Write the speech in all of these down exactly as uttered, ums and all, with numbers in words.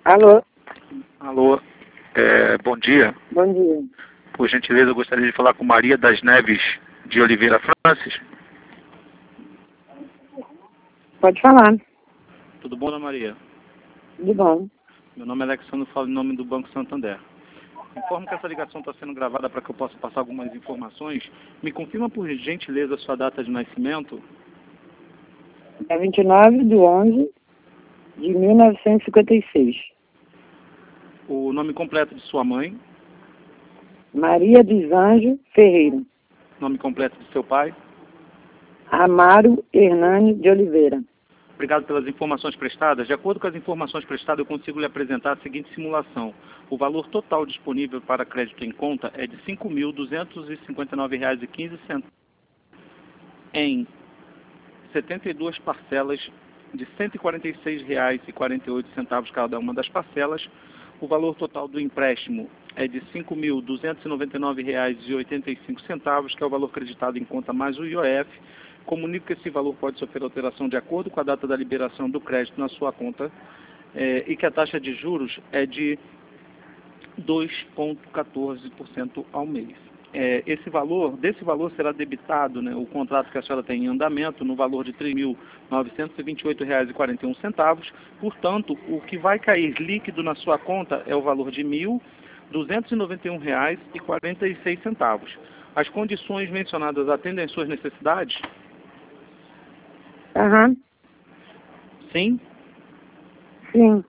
Alô? Alô, é, bom dia. Bom dia. Por gentileza, eu gostaria de falar com Maria das Neves de Oliveira Francis. Pode falar. Tudo bom, Ana Maria? Tudo bom. Meu nome é Alexandre, falo em nome do Banco Santander. Informo que essa ligação está sendo gravada para que eu possa passar algumas informações. Me confirma, por gentileza, a sua data de nascimento? É vinte e nove de onze de mil novecentos e cinquenta e seis. O nome completo de sua mãe? Maria dos Anjos Ferreira. Nome completo de seu pai? Amaro Hernani de Oliveira. Obrigado pelas informações prestadas. De acordo com as informações prestadas, eu consigo lhe apresentar a seguinte simulação. O valor total disponível para crédito em conta é de cinco mil duzentos e cinquenta e nove reais e quinze centavos em setenta e duas parcelas de cento e quarenta e seis reais e quarenta e oito centavos cada uma das parcelas. O valor total do empréstimo é de cinco mil duzentos e noventa e nove reais e oitenta e cinco centavos, que é o valor creditado em conta mais o I O F. Comunico que esse valor pode sofrer alteração de acordo com a data da liberação do crédito na sua conta eh, e que a taxa de juros é de dois vírgula quatorze por cento ao mês. É, esse valor, desse valor será debitado, né, o contrato que a senhora tem em andamento no valor de três mil novecentos e vinte e oito reais e quarenta e um centavos. Portanto, o que vai cair líquido na sua conta é o valor de mil duzentos e noventa e um reais e quarenta e seis centavos. As condições mencionadas atendem às suas necessidades? Aham. Sim? Sim.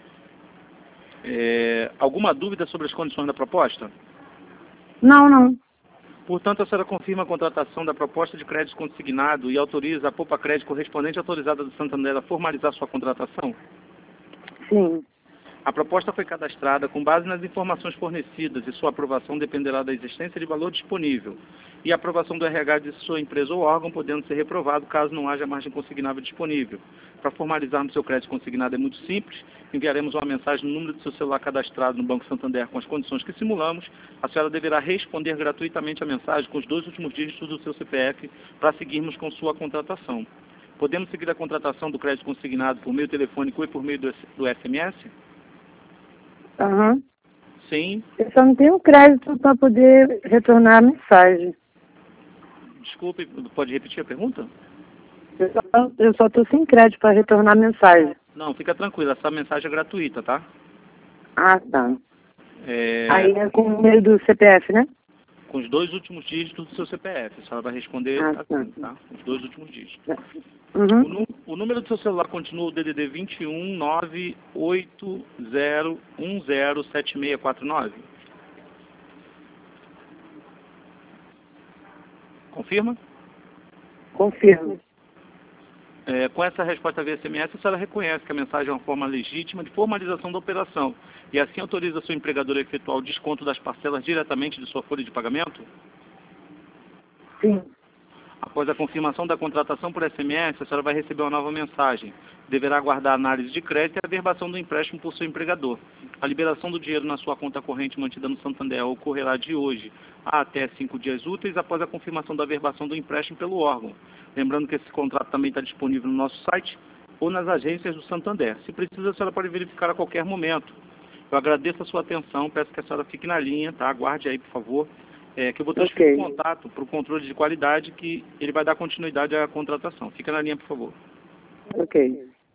É, alguma dúvida sobre as condições da proposta? Não, não. Portanto, a senhora confirma a contratação da proposta de crédito consignado e autoriza a Poupa Crédito correspondente autorizada do Santander a formalizar sua contratação? Sim. A proposta foi cadastrada com base nas informações fornecidas e sua aprovação dependerá da existência de valor disponível e a aprovação do R H de sua empresa ou órgão, podendo ser reprovado caso não haja margem consignável disponível. Para formalizarmos seu crédito consignado é muito simples. Enviaremos uma mensagem no número do seu celular cadastrado no Banco Santander com as condições que simulamos. A senhora deverá responder gratuitamente a mensagem com os dois últimos dígitos do seu C P F para seguirmos com sua contratação. Podemos seguir a contratação do crédito consignado por meio telefônico e por meio do do S M S? Aham. Sim. Eu só não tenho crédito para poder retornar a mensagem. Desculpe, pode repetir a pergunta? Eu só, eu só tô sem crédito para retornar a mensagem. Não, fica tranquila, essa mensagem é gratuita, tá? Ah, tá. É, Aí é com o número do C P F, né? com os dois últimos dígitos do seu C P F. A senhora vai responder Ah, assim, tá. tá? Os dois últimos dígitos. Uhum. O, nu- o número do seu celular continua o D D D vinte e um, nove oito zero um zero sete seis quatro nove? Confirma? Confirmo. É, com essa resposta via S M S, a senhora reconhece que a mensagem é uma forma legítima de formalização da operação e assim autoriza seu empregador a efetuar o desconto das parcelas diretamente de sua folha de pagamento? Sim. Após a confirmação da contratação por S M S, a senhora vai receber uma nova mensagem. Deverá aguardar a análise de crédito e a averbação do empréstimo por seu empregador. A liberação do dinheiro na sua conta corrente mantida no Santander ocorrerá de hoje a até cinco dias úteis após a confirmação da averbação do empréstimo pelo órgão. Lembrando que esse contrato também está disponível no nosso site ou nas agências do Santander. Se precisa, a senhora pode verificar a qualquer momento. Eu agradeço a sua atenção, peço que a senhora fique na linha, tá? Aguarde aí, por favor. É, que eu vou transferir o Ok. contato para o controle de qualidade, que ele vai dar continuidade à contratação. Fica na linha, por favor. Ok.